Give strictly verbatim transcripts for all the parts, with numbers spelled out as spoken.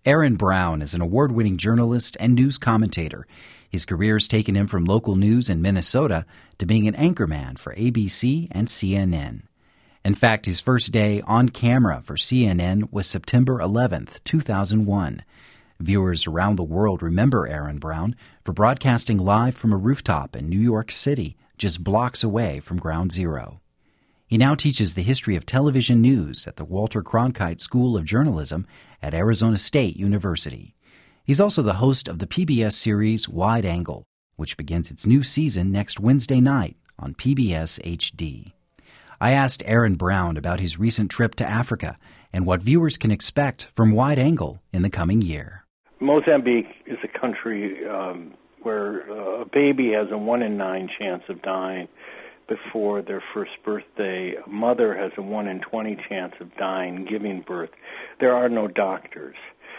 Aaron Brown is an award-winning journalist and news commentator. His career has taken him from local news in Minnesota to being an anchorman for A B C and C N N. In fact, his first day on camera for C N N was September eleventh, two thousand one. Viewers around the world remember Aaron Brown for broadcasting live from a rooftop in New York City, just blocks away from Ground Zero. He now teaches the history of television news at the Walter Cronkite School of Journalism at Arizona State University. He's also the host of the P B S series Wide Angle, which begins its new season next Wednesday night on P B S H D. I asked Aaron Brown about his recent trip to Africa and what viewers can expect from Wide Angle in the coming year. Mozambique is a country um, where uh, a baby has a one in nine chance of dying before their first birthday. A mother has a one in twenty chance of dying giving birth. There are no doctors.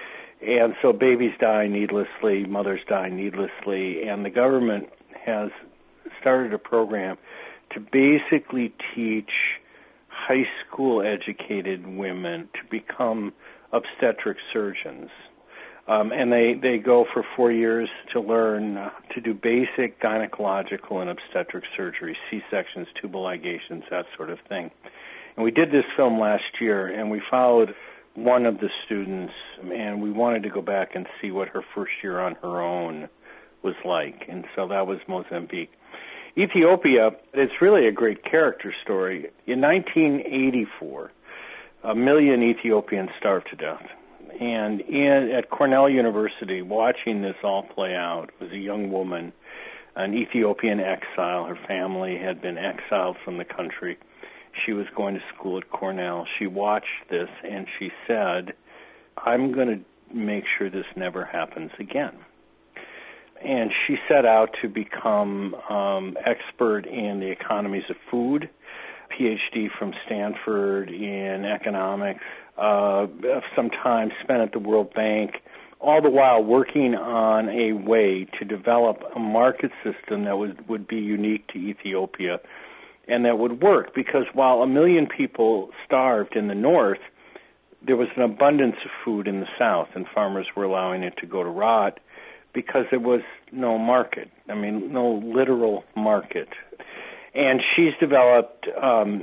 And so babies die needlessly, mothers die needlessly, and the government has started a program to basically teach high school educated women to become obstetric surgeons. Um, and they, they go for four years to learn uh, to do basic gynecological and obstetric surgery, C-sections, tubal ligations, that sort of thing. And we did this film last year, and we followed one of the students, and we wanted to go back and see what her first year on her own was like. And so that was Mozambique. Ethiopia, it's really a great character story. In nineteen eighty-four, a million Ethiopians starved to death. And in, at Cornell University, watching this all play out, was a young woman, an Ethiopian exile. Her family had been exiled from the country. She was going to school at Cornell. She watched this, and she said, I'm going to make sure this never happens again. And she set out to become um, expert in the economies of food, P H D from Stanford in economics, uh, some time spent at the World Bank, all the while working on a way to develop a market system that would, would be unique to Ethiopia and that would work, because while a million people starved in the north, there was an abundance of food in the south, and farmers were allowing it to go to rot because there was no market. I mean, no literal market. And she's developed um,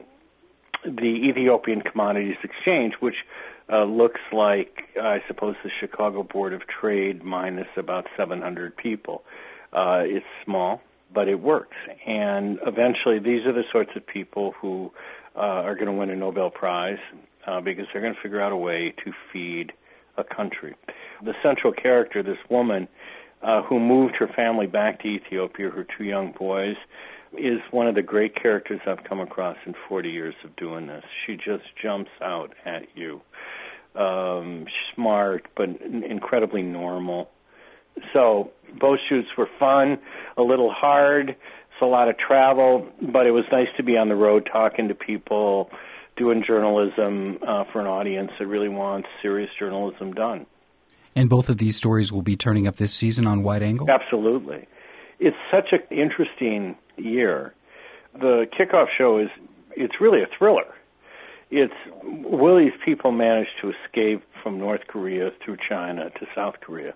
the Ethiopian Commodities Exchange, which uh, looks like, I suppose, the Chicago Board of Trade minus about seven hundred people. Uh, it's small, but it works. And eventually these are the sorts of people who uh, are going to win a Nobel Prize uh, because they're going to figure out a way to feed a country. The central character, this woman uh, who moved her family back to Ethiopia, her two young boys, is one of the great characters I've come across in forty years of doing this. She just jumps out at you. Um, smart, but incredibly normal. So both shoots were fun, a little hard. It's a lot of travel, but it was nice to be on the road talking to people, doing journalism uh, for an audience that really wants serious journalism done. And both of these stories will be turning up this season on Wide Angle? Absolutely. It's such an interesting year. The kickoff show is, it's really a thriller. It's, will these people manage to escape from North Korea through China to South Korea?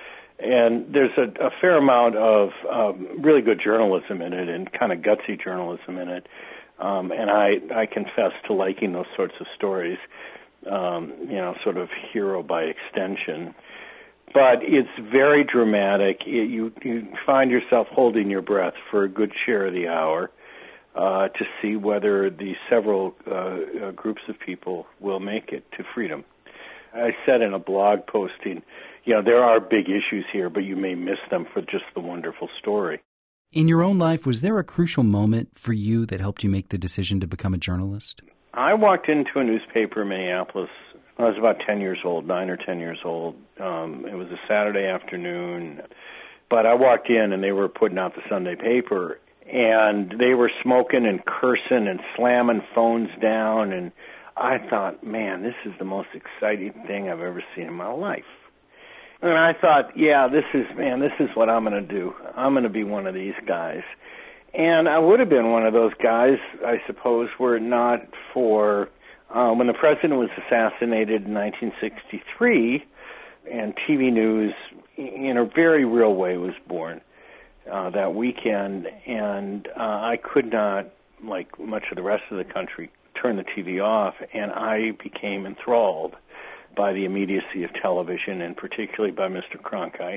And there's a, a fair amount of um, really good journalism in it and kind of gutsy journalism in it. Um, and I, I confess to liking those sorts of stories, um, you know, sort of hero by extension. But it's very dramatic. It, you, you find yourself holding your breath for a good share of the hour uh, to see whether the several uh, uh, groups of people will make it to freedom. I said in a blog posting, you know, there are big issues here, but you may miss them for just the wonderful story. In your own life, was there a crucial moment for you that helped you make the decision to become a journalist? I walked into a newspaper in Minneapolis when I was about ten years old, nine or ten years old. Um, it was a Saturday afternoon, but I walked in and they were putting out the Sunday paper, and they were smoking and cursing and slamming phones down, and I thought, man, this is the most exciting thing I've ever seen in my life. And I thought, yeah, this is, man, this is what I'm going to do. I'm going to be one of these guys. And I would have been one of those guys, I suppose, were it not for, uh, when the president was assassinated in nineteen sixty-three, and T V news, in a very real way, was born uh, that weekend. And uh, I could not, like much of the rest of the country, turn the T V off, and I became enthralled by the immediacy of television, and particularly by Mister Cronkite.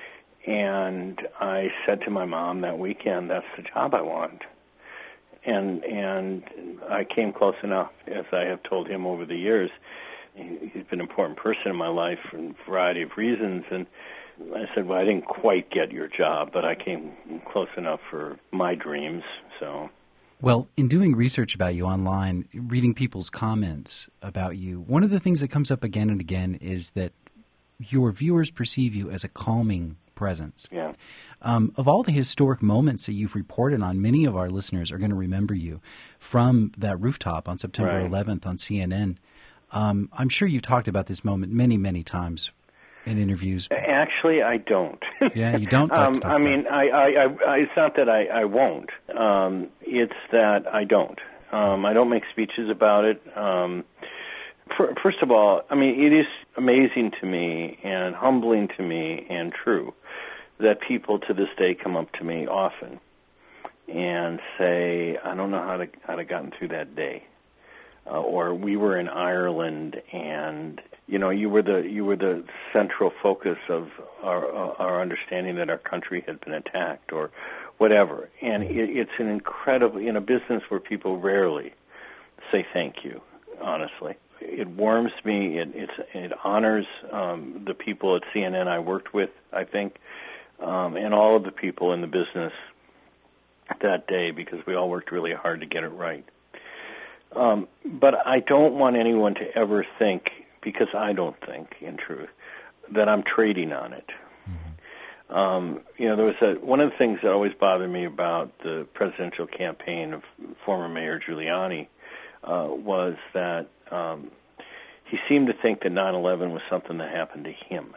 And I said to my mom that weekend, that's the job I want. And and I came close enough, as I have told him over the years. He's been an important person in my life for a variety of reasons. And I said, well, I didn't quite get your job, but I came close enough for my dreams. So, well, in doing research about you online, reading people's comments about you, one of the things that comes up again and again is that your viewers perceive you as a calming presence. Yeah. Um, of all the historic moments that you've reported on, many of our listeners are going to remember you from that rooftop on September right. eleventh on C N N. Um, I'm sure you've talked about this moment many, many times in interviews. Actually, I don't. Yeah, you don't talk, um, talk I mean, I, I, I, it's not that I, I won't. Um, it's that I don't. Um, I don't make speeches about it. Um, for, first of all, I mean, it is amazing to me and humbling to me and true that people to this day come up to me often and say, I don't know how to how to gotten through that day. Uh, or we were in Ireland, and you know, you were the you were the central focus of our uh, our understanding that our country had been attacked, or whatever. And it, it's an incredible, in a business where people rarely say thank you. Honestly, it warms me. It it's, it honors um, the people at C N N I worked with, I think, um, and all of the people in the business that day, because we all worked really hard to get it right. Um, but I don't want anyone to ever think, because I don't think, in truth, that I'm trading on it. Mm-hmm. Um, you know, there was a, one of the things that always bothered me about the presidential campaign of former Mayor Giuliani uh, was that um, he seemed to think that nine eleven was something that happened to him.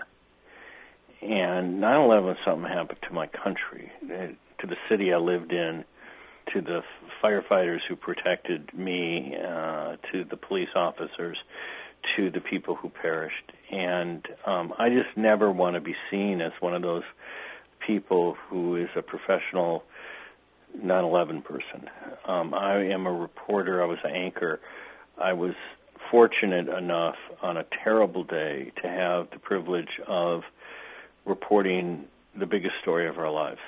And nine eleven was something that happened to my country, to the city I lived in, to the firefighters who protected me, uh, to the police officers, to the people who perished. And um, I just never want to be seen as one of those people who is a professional nine eleven person. Um, I am a reporter. I was an anchor. I was fortunate enough on a terrible day to have the privilege of reporting the biggest story of our lives.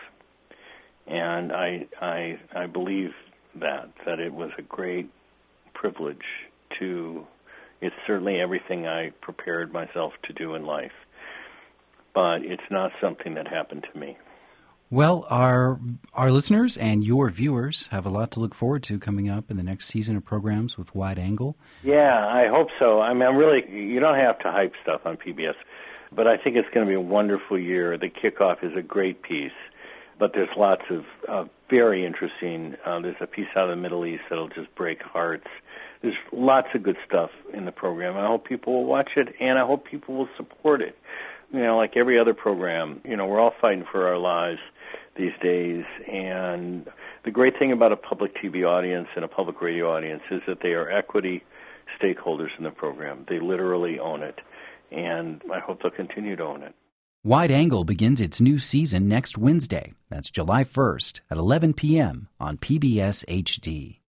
And I, I, I believe that, that it was a great privilege to, it's certainly everything I prepared myself to do in life, but it's not something that happened to me. Well, our our listeners and your viewers have a lot to look forward to coming up in the next season of programs with Wide Angle. Yeah, I hope so. I mean, I'm really, you don't have to hype stuff on P B S, but I think it's going to be a wonderful year. The kickoff is a great piece. But there's lots of uh, very interesting, uh, there's a piece out of the Middle East that'll just break hearts. There's lots of good stuff in the program. I hope people will watch it, and I hope people will support it. You know, like every other program, you know, we're all fighting for our lives these days. And the great thing about a public T V audience and a public radio audience is that they are equity stakeholders in the program. They literally own it. And I hope they'll continue to own it. Wide Angle begins its new season next Wednesday. That's July first at eleven p.m. on P B S H D.